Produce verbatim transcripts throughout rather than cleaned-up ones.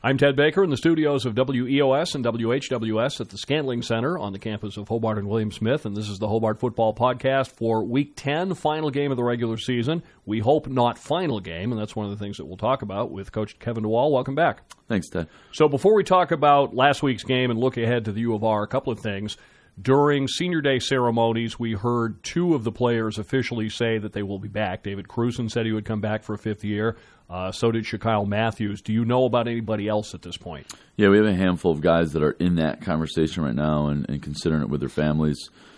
I'm Ted Baker in the studios of W E O S and W H W S at the Scantling Center on the campus of Hobart and William Smith, and this is the Hobart Football Podcast for Week ten, final game of the regular season. We hope not final game, and that's one of the things that we'll talk about with Coach Kevin DeWall. Welcome back. Thanks, Ted. So before we talk about last week's game and look ahead to the U of R, a couple of things. During Senior Day ceremonies, we heard two of the players officially say that they will be back. David Cruson said he would come back for a fifth year. Uh, so did Shakyle Matthews. Do you know about anybody else at this point? Yeah, we have a handful of guys that are in that conversation right now and, and considering it with their families.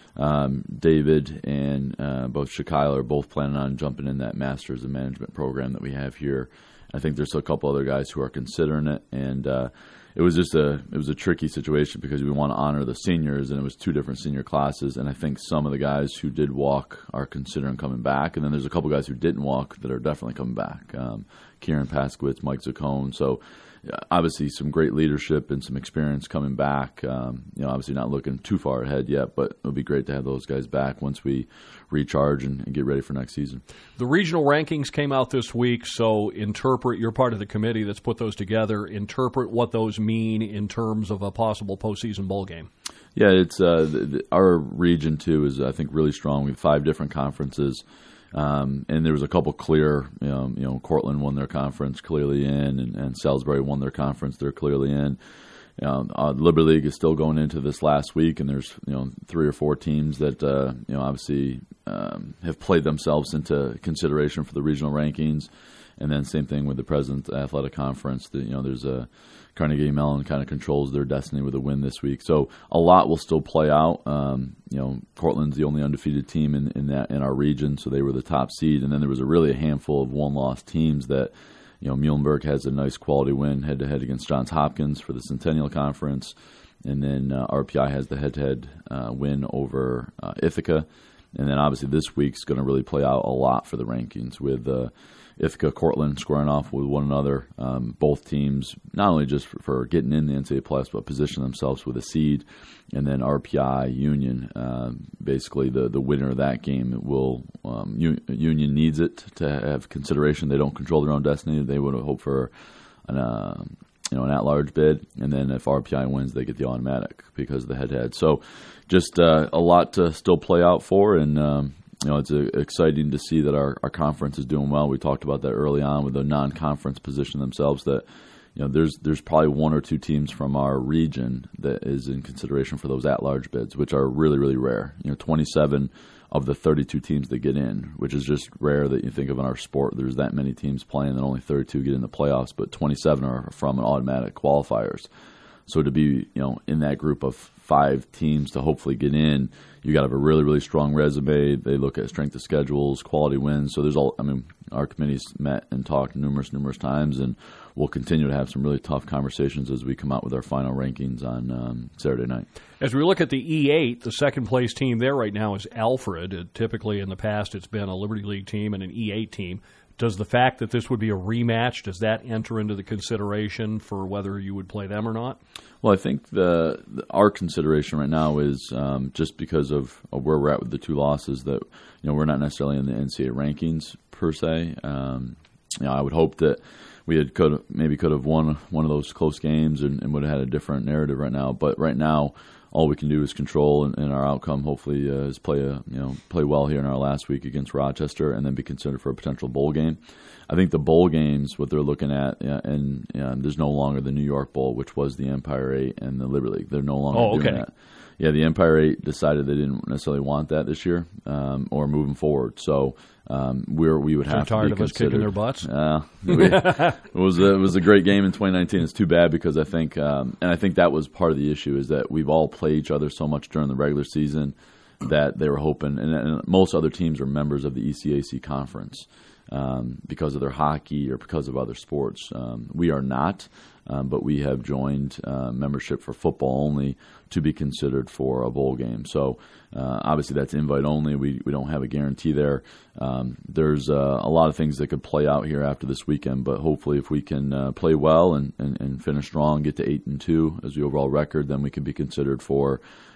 Um, David and uh, both Shakyle are both planning on jumping in that Masters in Management program that we have here. I think there's a couple other guys who are considering it, and uh, it was just a it was a tricky situation because we want to honor the seniors, and it was two different senior classes, and I think some of the guys who did walk are considering coming back, and then there's a couple guys who didn't walk that are definitely coming back. Um, Kieran Paskowitz, Mike Zaccone, so obviously some great leadership and some experience coming back. Um, you know, obviously not looking too far ahead yet, but it'll be great to have those guys back once we recharge and, and get ready for next season. The regional rankings came out this week, so interpret, you're part of the committee that's put those together, interpret what those mean in terms of a possible postseason bowl game. Yeah, it's uh, the, the, our region, too, is, I think, really strong. We have five different conferences. Um, and there was a couple clear, you know, you know, Cortland won their conference clearly in, and, and Salisbury won their conference, they're clearly in. You know, uh, Liberty League is still going into this last week, and there's, you know, three or four teams that, uh, you know, obviously um, have played themselves into consideration for the regional rankings. And then same thing with the President's Athletic Conference. The, you know, there's a Carnegie Mellon kind of controls their destiny with a win this week. So a lot will still play out. Um, you know, Cortland's the only undefeated team in, in that in our region, so they were the top seed. And then there was a really a handful of one-loss teams that, you know, Muhlenberg has a nice quality win head-to-head against Johns Hopkins for the Centennial Conference. And then uh, R P I has the head-to-head uh, win over uh, Ithaca. And then obviously this week's going to really play out a lot for the rankings with uh, Ithaca, Cortland squaring off with one another. Um, both teams, not only just for, for getting in the N C double A plus, but position themselves with a seed. And then R P I, Union, uh, basically the, the winner of that game will um, U- Union needs it to have consideration. They don't control their own destiny. They would hope for an uh, you know an at-large bid. And then if R P I wins, they get the automatic because of the head-to-head. So just uh, a lot to still play out for, and um, you know, it's uh, exciting to see that our, our conference is doing well. We talked about that early on with the non-conference position themselves that, you know, there's there's probably one or two teams from our region that is in consideration for those at-large bids, which are really, really rare. You know, twenty-seven of the thirty-two teams that get in, which is just rare that you think of in our sport. There's that many teams playing and only thirty-two get in the playoffs, but twenty-seven are from an automatic qualifiers. So to be, you know, in that group of five teams to hopefully get in, you got to have a really, really strong resume. They look at strength of schedules, quality wins. So there's all, I mean, our committee's met and talked numerous, numerous times, and we'll continue to have some really tough conversations as we come out with our final rankings on um, Saturday night. As we look at the E eight, the second place team there right now is Alfred. Uh, typically in the past it's been a Liberty League team and an E eight team. Does the fact that this would be a rematch, does that enter into the consideration for whether you would play them or not? Well, I think the, the our consideration right now is um, just because of, of where we're at with the two losses that, you know, we're not necessarily in the N C double A rankings per se. Um, you know, I would hope that we had could maybe could have won one of those close games and, and would have had a different narrative right now. But right now, all we can do is control, and, and our outcome hopefully uh, is play a you know play well here in our last week against Rochester, and then be considered for a potential bowl game. I think the bowl games, what they're looking at, yeah, and yeah, there's no longer the New York Bowl, which was the Empire eight and the Liberty League. They're no longer oh, okay. doing that. Yeah, the Empire eight decided they didn't necessarily want that this year um, or moving forward. So um, we're we would so have tired to be of us kicking their butts. Uh, we, it was a, it was a great game in twenty nineteen. It's too bad because I think um, and I think that was part of the issue is that we've all played each other so much during the regular season that they were hoping, and, and most other teams are members of the E C A C conference. Um, because of their hockey or because of other sports. Um, we are not, um, but we have joined uh, membership for football only to be considered for a bowl game. So uh, obviously that's invite only. We we don't have a guarantee there. Um, there's uh, a lot of things that could play out here after this weekend, but hopefully if we can uh, play well and, and, and finish strong, get to eight and two as the overall record, then we can be considered for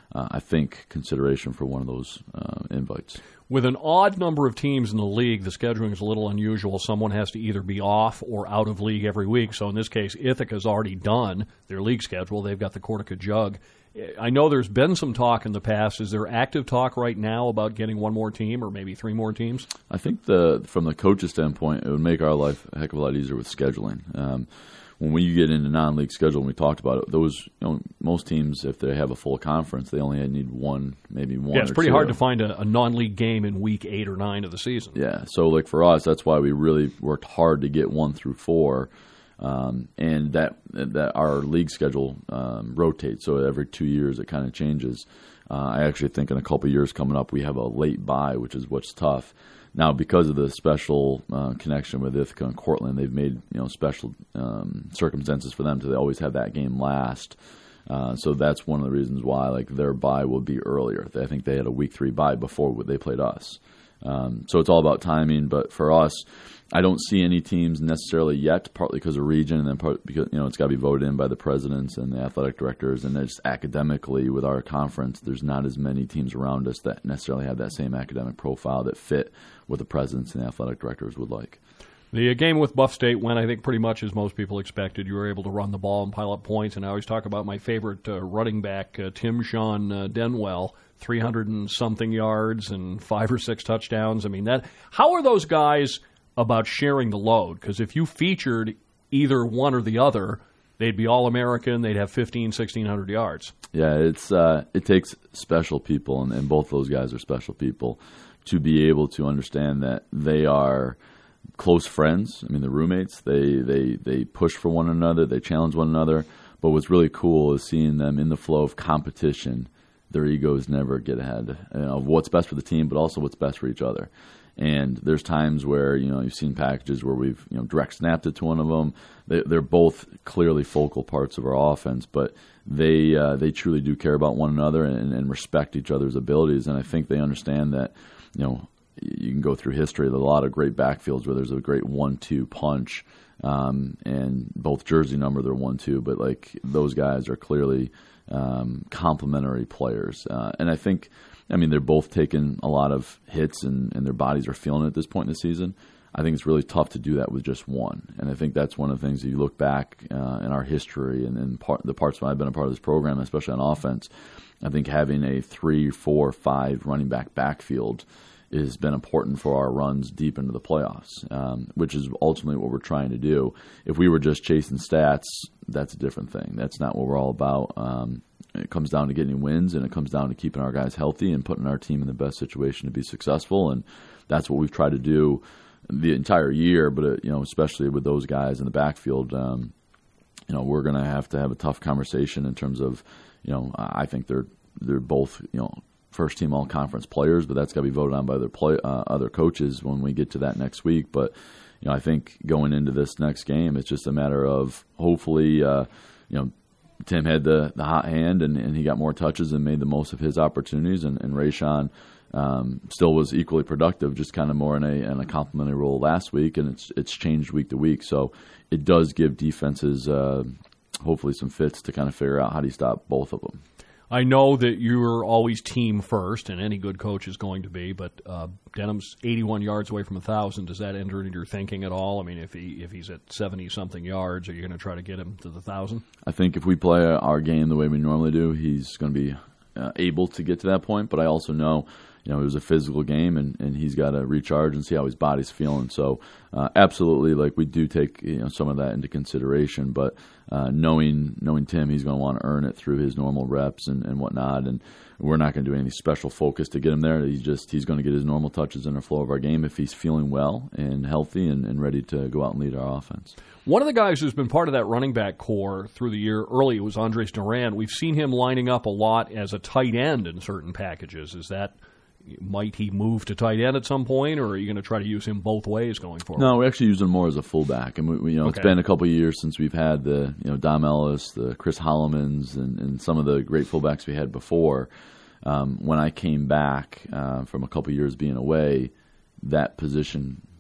uh, I think, consideration for one of those uh, invites. With an odd number of teams in the league, the scheduling is a little unusual. Someone has to either be off or out of league every week. So in this case, Ithaca's already done their league schedule. They've got the Cortaca Jug. I know there's been some talk in the past. Is there active talk right now about getting one more team or maybe three more teams? I think the from the coach's standpoint, it would make our life a heck of a lot easier with scheduling. Um, when we get into non-league schedule, and we talked about it, those you know most teams, if they have a full conference, they only need one, maybe one. Yeah, it's or pretty two. hard to find a, a non-league game in week eight or nine of the season. Yeah, so like for us, that's why we really worked hard to get one through four, um, and that that our league schedule um, rotates. So every two years, it kind of changes. Uh, I actually think in a couple of years coming up, we have a late bye, which is what's tough. Now, because of the special uh, connection with Ithaca and Cortland, they've made you know special um, circumstances for them to always have that game last. Uh, so that's one of the reasons why like their bye will be earlier. I think they had a week three bye before they played us. Um, so it's all about timing. But for us, I don't see any teams necessarily yet, partly because of region, and then part because you know it's got to be voted in by the presidents and the athletic directors. And just academically, with our conference, there's not as many teams around us that necessarily have that same academic profile that fit what the presidents and the athletic directors would like. The game with Buff State went, I think, pretty much as most people expected. You were able to run the ball and pile up points. And I always talk about my favorite uh, running back, uh, Tim Sean uh, Denwell, three hundred and something yards and five or six touchdowns. I mean, that. How are those guys about sharing the load? Because if you featured either one or the other, they'd be All-American. They'd have fifteen, sixteen hundred yards. Yeah, it's uh, it takes special people, and, and both those guys are special people, to be able to understand that they are close friends. I mean, they're roommates. They, they, they push for one another. They challenge one another. But what's really cool is seeing them in the flow of competition. Their egos never get ahead you know, of what's best for the team, but also what's best for each other. And there's times where, you know, you've seen packages where we've, you know, direct snapped it to one of them. They, they're both clearly focal parts of our offense, but they uh, they truly do care about one another and, and respect each other's abilities. And I think they understand that, you know, you can go through history. There's a lot of great backfields where there's a great one two punch, um, and both jersey number they're one two, but like those guys are clearly um, complementary players. Uh, and I think, I mean, they're both taking a lot of hits and, and their bodies are feeling it at this point in the season. I think it's really tough to do that with just one. And I think that's one of the things that you look back uh, in our history and in part, the parts when I've been a part of this program, especially on offense, I think having a three, four, five running back backfield has been important for our runs deep into the playoffs, um, which is ultimately what we're trying to do. If we were just chasing stats, that's a different thing. That's not what we're all about. Um, it comes down to getting wins, and it comes down to keeping our guys healthy and putting our team in the best situation to be successful, and that's what we've tried to do the entire year, but it, you know, especially with those guys in the backfield, um, you know, we're going to have to have a tough conversation in terms of, you know, I think they're they're both, you know, first team all conference players, but that's got to be voted on by other play, uh, other coaches when we get to that next week. But you know, I think going into this next game, it's just a matter of hopefully, uh, you know, Tim had the, the hot hand and, and he got more touches and made the most of his opportunities, and, and Rayshawn um, still was equally productive, just kind of more in a in a complimentary role last week, and it's it's changed week to week. So it does give defenses uh, hopefully some fits to kind of figure out how do you stop both of them. I know that you're always team first, and any good coach is going to be, but uh, Denham's eighty-one yards away from one thousand. Does that enter into your thinking at all? I mean, if he if he's at seventy-something yards, are you going to try to get him to the one thousand? I think if we play our game the way we normally do, he's going to be uh, able to get to that point, but I also know, you know, it was a physical game, and, and he's got to recharge and see how his body's feeling. So uh, absolutely, like we do take you know some of that into consideration, but uh, knowing knowing Tim, he's going to want to earn it through his normal reps and, and whatnot, and we're not going to do any special focus to get him there. He's just he's going to get his normal touches in the flow of our game if he's feeling well and healthy and, and ready to go out and lead our offense. One of the guys who's been part of that running back core through the year early was Andres Duran. We've seen him lining up a lot as a tight end in certain packages. Is that Might he move to tight end at some point, or are you going to try to use him both ways going forward? No, we actually use him more as a fullback. And we, we, you know, okay. It's been a couple of years since we've had the you know Dom Ellis, the Chris Hollemans, and, and some of the great fullbacks we had before. Um, when I came back uh, from a couple of years being away, that position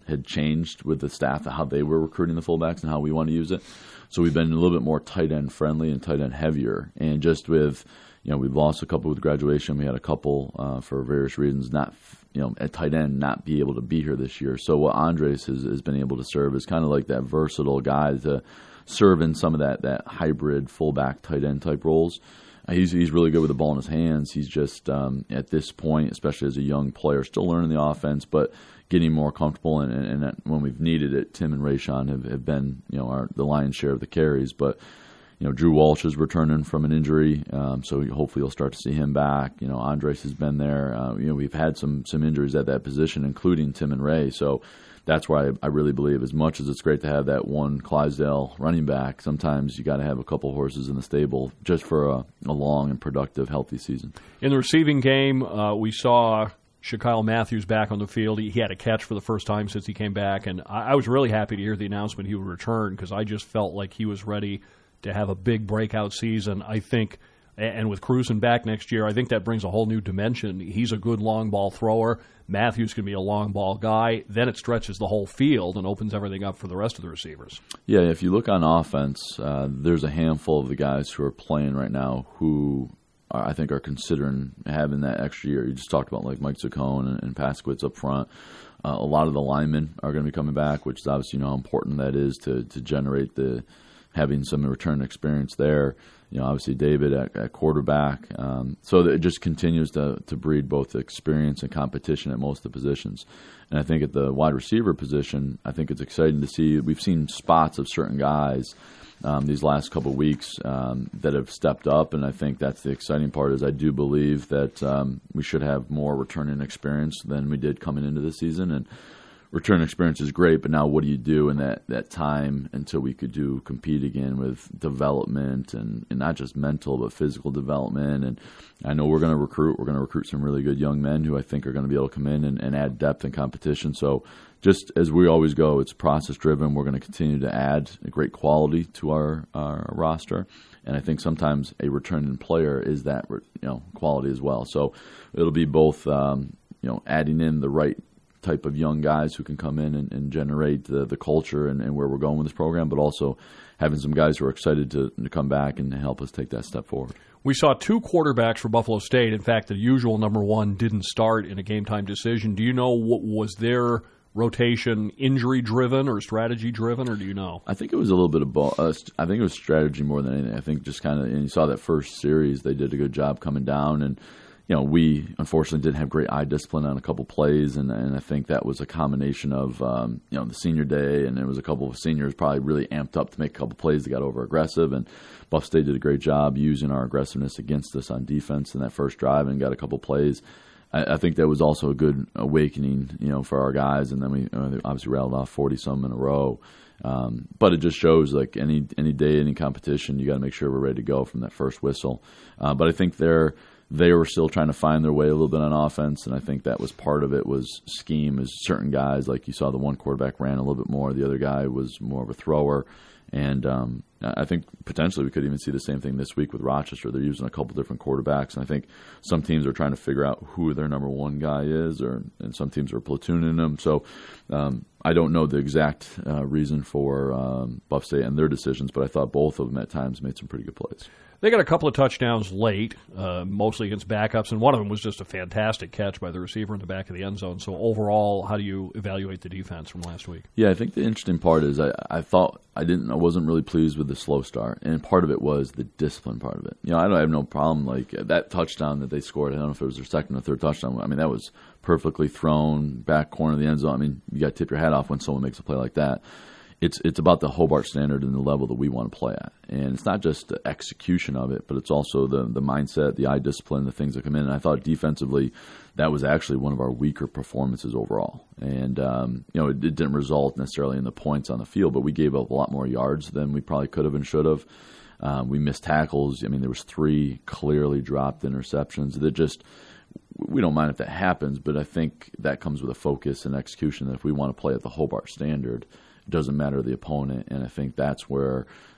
had changed with the staff, how they were recruiting the fullbacks and how we want to use it. So we've been a little bit more tight end friendly and tight end heavier. And just with, you know, we've lost a couple with graduation. We had a couple uh, for various reasons not, you know, at tight end not be able to be here this year. So what Andres has, has been able to serve is kind of like that versatile guy to serve in some of that, that hybrid fullback tight end type roles. Uh, he's he's really good with the ball in his hands. He's just um, at this point, especially as a young player, still learning the offense, but getting more comfortable. And, and, and when we've needed it, Tim and Rayshon have, have been, you know, our, the lion's share of the carries. But you know, Drew Walsh is returning from an injury, um, so hopefully you'll start to see him back. You know, Andres has been there. Uh, you know, we've had some some injuries at that position, including Tim and Ray. So that's why I, I really believe, as much as it's great to have that one Clydesdale running back, sometimes you got to have a couple horses in the stable just for a, a long and productive, healthy season. In the receiving game, uh, we saw Shakyle Matthews back on the field. He, he had a catch for the first time since he came back, and I, I was really happy to hear the announcement he would return, because I just felt like he was ready to have a big breakout season. I think, and with Cruzen back next year, I think that brings a whole new dimension. He's a good long ball thrower. Matthews can be a long ball guy. Then it stretches the whole field and opens everything up for the rest of the receivers. Yeah, if you look on offense, uh, there's a handful of the guys who are playing right now who are, I think are considering having that extra year. You just talked about like Mike Zaccone and, and Paskowitz up front. Uh, a lot of the linemen are going to be coming back, which is obviously, you know, how important that is to, to generate the having some return experience there. You know, obviously David at, at quarterback. Um, so that it just continues to, to breed both experience and competition at most of the positions. And I think at the wide receiver position, I think it's exciting to see. We've seen spots of certain guys um, these last couple of weeks um, that have stepped up, and I think that's the exciting part. Is I do believe that um, we should have more returning experience than we did coming into the season. And return experience is great, but now what do you do in that, that time until we could do compete again with development and, and not just mental but physical development? And I know we're going to recruit. We're going to recruit some really good young men who I think are going to be able to come in and, and add depth and competition. So just as we always go, it's process-driven. We're going to continue to add a great quality to our, our roster. And I think sometimes a returning player is that, you know, quality as well. So it'll be both, um, you know, adding in the right type of young guys who can come in and, and generate the, the culture and, and where we're going with this program, but also having some guys who are excited to, to come back and help us take that step forward. We saw two quarterbacks for Buffalo State. In fact, the usual number one didn't start in a game-time decision. Do you know, what was their rotation injury-driven or strategy-driven, or do you know? I think it was a little bit of both. Uh, I think it was strategy more than anything. I think just kind of, and you saw that first series, they did a good job coming down, and you know, we unfortunately didn't have great eye discipline on a couple plays, and, and I think that was a combination of, um, you know, the senior day, and there was a couple of seniors probably really amped up to make a couple plays that got over aggressive, and Buff State did a great job using our aggressiveness against us on defense in that first drive and got a couple plays. I, I think that was also a good awakening, you know, for our guys, and then we uh, obviously rattled off forty-some in a row. Um, but it just shows, like any any day, any competition, you got to make sure we're ready to go from that first whistle. Uh, but I think they're They were still trying to find their way a little bit on offense, and I think that was part of it was scheme. Is certain guys, like you saw the one quarterback ran a little bit more, the other guy was more of a thrower. And um, I think potentially we could even see the same thing this week with Rochester. They're using a couple different quarterbacks, and I think some teams are trying to figure out who their number one guy is, or and some teams are platooning them. So um, I don't know the exact uh, reason for um, Buff State and their decisions, but I thought both of them at times made some pretty good plays. They got a couple of touchdowns late, uh, mostly against backups, and one of them was just a fantastic catch by the receiver in the back of the end zone. So overall, how do you evaluate the defense from last week? Yeah, I think the interesting part is I, I thought I didn't, I wasn't really pleased with the slow start, and part of it was the discipline part of it. You know, I don't have no problem like that touchdown that they scored. I don't know if it was their second or third touchdown. I mean, that was perfectly thrown back corner of the end zone. I mean, you got to tip your hat off when someone makes a play like that. It's it's about the Hobart standard and the level that we want to play at. And it's not just the execution of it, but it's also the the mindset, the eye discipline, the things that come in. And I thought defensively that was actually one of our weaker performances overall. And, um, you know, it, it didn't result necessarily in the points on the field, but we gave up a lot more yards than we probably could have and should have. Um, we missed tackles. I mean, there was three clearly dropped interceptions that just – we don't mind if that happens, but I think that comes with a focus and execution that if we want to play at the Hobart standard – doesn't matter the opponent, and I think that's where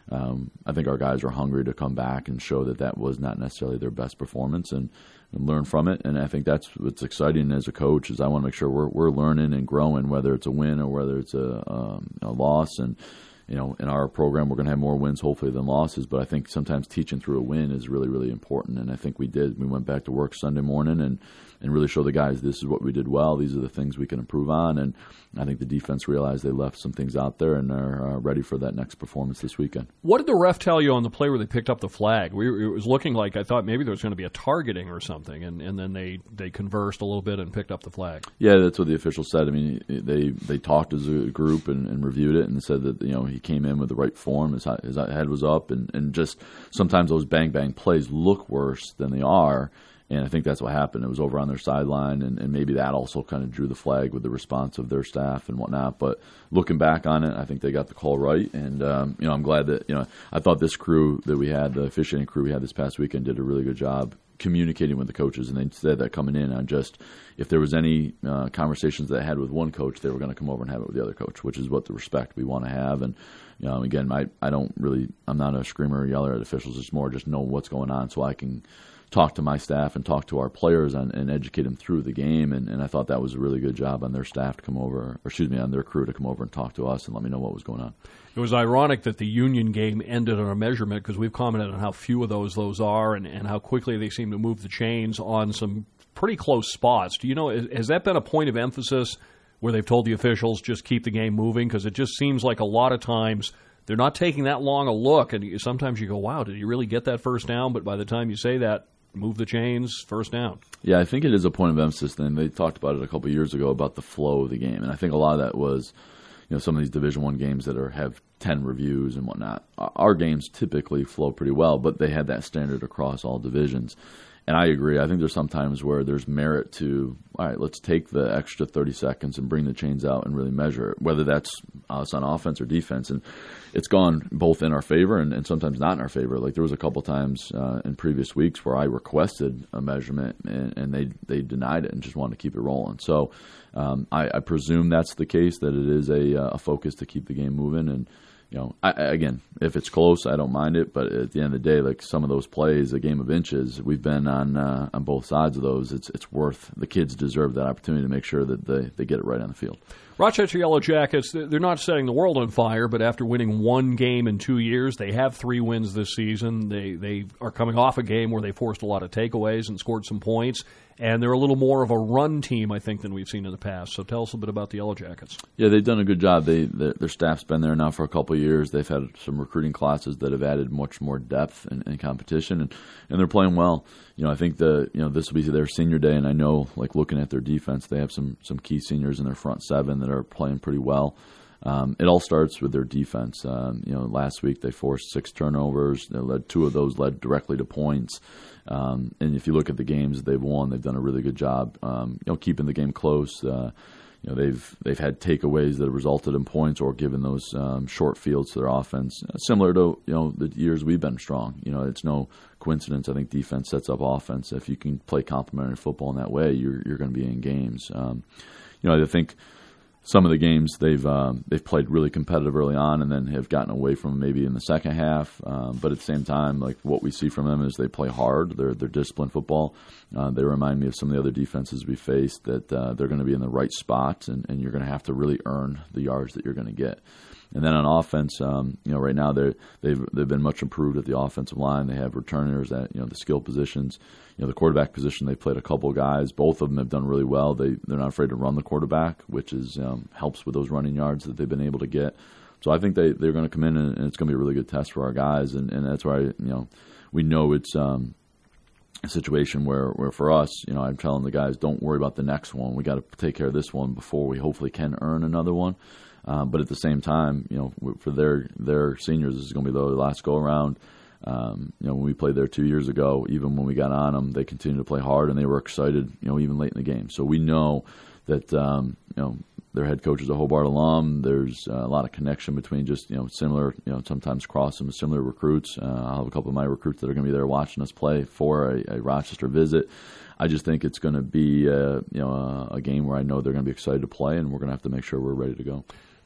um, I think our guys are hungry to come back and show that that was not necessarily their best performance and, and learn from it. And I think that's what's exciting as a coach is I want to make sure we're we're learning and growing, whether it's a win or whether it's a, um, a loss. And you know, in our program, we're going to have more wins hopefully than losses. But I think sometimes teaching through a win is really, really important. And I think we did. We went back to work Sunday morning and, and really show the guys this is what we did well. These are the things we can improve on. And I think the defense realized they left some things out there and are uh, ready for that next performance this weekend. What did the ref tell you on the play where they picked up the flag? We, it was looking like I thought maybe there was going to be a targeting or something, and, and then they, they conversed a little bit and picked up the flag. Yeah, that's what the officials said. I mean, they they talked as a group and, and reviewed it and said that you know he came in with the right form, his, his head was up, and, and just sometimes those bang bang plays look worse than they are. And I think that's what happened. It was over on their sideline, and, and maybe that also kind of drew the flag with the response of their staff and whatnot. But looking back on it, I think they got the call right. And, um, you know, I'm glad that, you know, I thought this crew that we had, the officiating crew we had this past weekend, did a really good job communicating with the coaches. And they said that coming in on just if there was any uh, conversations that I had with one coach, they were going to come over and have it with the other coach, which is what the respect we want to have. And, you know, again, I, I don't really, I'm not a screamer or yeller at officials. It's more just know what's going on so I can talk to my staff and talk to our players and, and educate them through the game. And, and I thought that was a really good job on their staff to come over, or excuse me, on their crew to come over and talk to us and let me know what was going on. It was ironic that the Union game ended on a measurement because we've commented on how few of those those are and, and how quickly they seem to move the chains on some pretty close spots. Do you know, has that been a point of emphasis where they've told the officials just keep the game moving? Because it just seems like a lot of times they're not taking that long a look, and sometimes you go, wow, did he really get that first down? But by the time you say that, move the chains, first down. Yeah, I think it is a point of emphasis. Then they talked about it a couple of years ago about the flow of the game, and I think a lot of that was, you know, some of these Division One games that are have ten reviews and whatnot. Our games typically flow pretty well, but they had that standard across all divisions. And I agree. I think there's some times where there's merit to, all right, let's take the extra thirty seconds and bring the chains out and really measure it, whether that's us on offense or defense. And it's gone both in our favor and, and sometimes not in our favor. Like there was a couple times uh, in previous weeks where I requested a measurement and, and they, they denied it and just wanted to keep it rolling. So um, I, I presume that's the case, that it is a, a focus to keep the game moving. And You know, I, again, if it's close, I don't mind it. But at the end of the day, like some of those plays, a game of inches, we've been on uh, on both sides of those. It's it's worth, the kids deserve that opportunity to make sure that they, they get it right on the field. Rochester Yellow Jackets, they're not setting the world on fire, but after winning one game in two years, they have three wins this season. They they are coming off a game where they forced a lot of takeaways and scored some points. And they're a little more of a run team, I think, than we've seen in the past. So tell us a bit about the Yellow Jackets. Yeah, they've done a good job. They their, their staff's been there now for a couple of years. They've had some recruiting classes that have added much more depth and, and competition, and, and they're playing well. You know, I think the you know this will be their senior day, and I know, like looking at their defense, they have some some key seniors in their front seven that are playing pretty well. Um, it all starts with their defense. Um, you know, last week they forced six turnovers. They led two of those led directly to points. Um, and if you look at the games they've won, they've done a really good job. Um, you know, keeping the game close. Uh, you know, they've they've had takeaways that have resulted in points or given those um, short fields to their offense, similar to you know the years we've been strong. You know, it's no coincidence. I think defense sets up offense. If you can play complementary football in that way, you're you're going to be in games. Um, you know, I think some of the games they've um, they've played really competitive early on, and then have gotten away from them maybe in the second half. Um, but at the same time, like what we see from them is they play hard. They're they're disciplined football. Uh, they remind me of some of the other defenses we faced, that uh, they're going to be in the right spots, and, and you're going to have to really earn the yards that you're going to get. And then on offense, um, you know, right now they they've they've been much improved at the offensive line. They have returners at you know the skill positions. You know, the quarterback position, they played a couple guys. Both of them have done really well. They they're not afraid to run the quarterback, which is um, helps with those running yards that they've been able to get. So I think they they're going to come in, and, and it's going to be a really good test for our guys. And, and that's why you know we know it's um, a situation where, where for us, you know, I'm telling the guys, don't worry about the next one. We got to take care of this one before we hopefully can earn another one. Um, but at the same time, you know, for their their seniors, this is going to be their last go around. Um, you know, when we played there two years ago, even when we got on them, they continued to play hard, and they were excited, you know, even late in the game. So we know that, um, you know, their head coach is a Hobart alum. There's uh, a lot of connection between just, you know, similar, you know, sometimes cross them with similar recruits. Uh, I'll have a couple of my recruits that are going to be there watching us play for a, a Rochester visit. I just think it's going to be, uh, you know, a, a game where I know they're going to be excited to play, and we're going to have to make sure we're ready to go.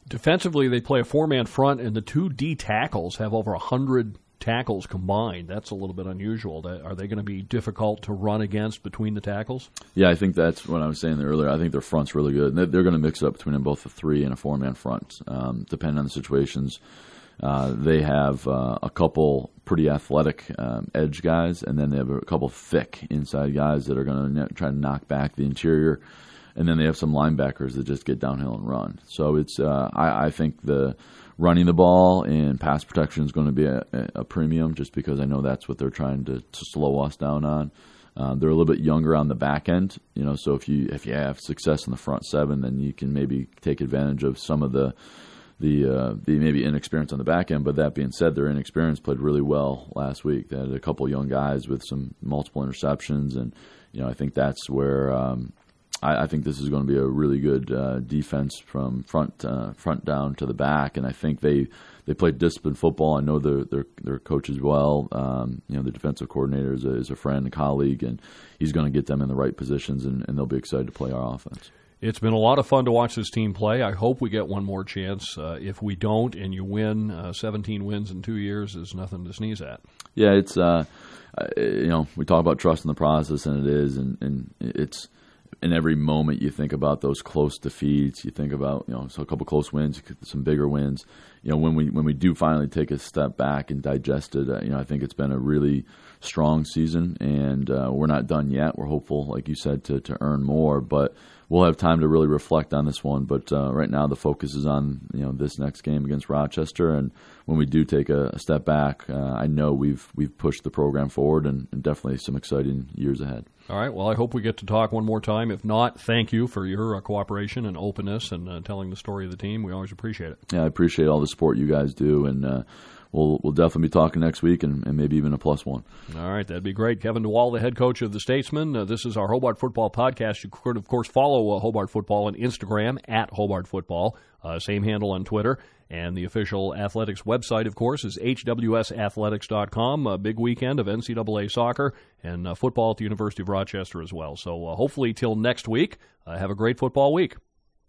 Defensively, they play a four-man front, and the two D tackles have over one hundred tackles combined. That's a little bit unusual. Are they going to be difficult to run against between the tackles? Yeah, I think that's what I was saying earlier. I think their front's really good. They're going to mix it up between both a three and a four-man front, um, depending on the situations. Uh, they have uh, a couple pretty athletic um, edge guys, and then they have a couple thick inside guys that are going to try to knock back the interior. And then they have some linebackers that just get downhill and run. So it's uh, I, I think the running the ball and pass protection is going to be a, a premium, just because I know that's what they're trying to, to slow us down on. Um, they're a little bit younger on the back end, you know. So if you if you have success in the front seven, then you can maybe take advantage of some of the the uh, the maybe inexperience on the back end. But that being said, their inexperience played really well last week. They had a couple young guys with some multiple interceptions, and you know I think that's where. Um, I think this is going to be a really good uh, defense from front uh, front down to the back, and I think they they play disciplined football. I know their their their coach as well. Um, you know, the defensive coordinator is a, is a friend, a colleague, and he's going to get them in the right positions, and, and they'll be excited to play our offense. It's been a lot of fun to watch this team play. I hope we get one more chance. Uh, if we don't, and you win, uh, seventeen wins in two years is nothing to sneeze at. Yeah, it's uh, you know we talk about trust in the process, and it is, and, and it's. In every moment, you think about those close defeats. You think about, you know, so a couple close wins, some bigger wins. You know, when we when we do finally take a step back and digest it, uh, you know, I think it's been a really strong season, and uh, we're not done yet. We're hopeful, like you said, to to earn more, but we'll have time to really reflect on this one. But uh, right now, the focus is on you know this next game against Rochester, and when we do take a, a step back, uh, I know we've we've pushed the program forward, and, and definitely some exciting years ahead. All right. Well, I hope we get to talk one more time. If not, thank you for your uh, cooperation and openness and uh, telling the story of the team. We always appreciate it. Yeah, I appreciate all the support you guys do, and uh, we'll we'll definitely be talking next week, and, and maybe even a plus one. All right, that'd be great. Kevin DeWall, the head coach of the Statesman. Uh, this is our Hobart Football Podcast. You could, of course, follow uh, Hobart Football on Instagram at Hobart Football. Uh, same handle on Twitter. And the official athletics website, of course, is H W S athletics dot com. A big weekend of N C double A soccer and uh, football at the University of Rochester as well. So uh, hopefully till next week, uh, have a great football week.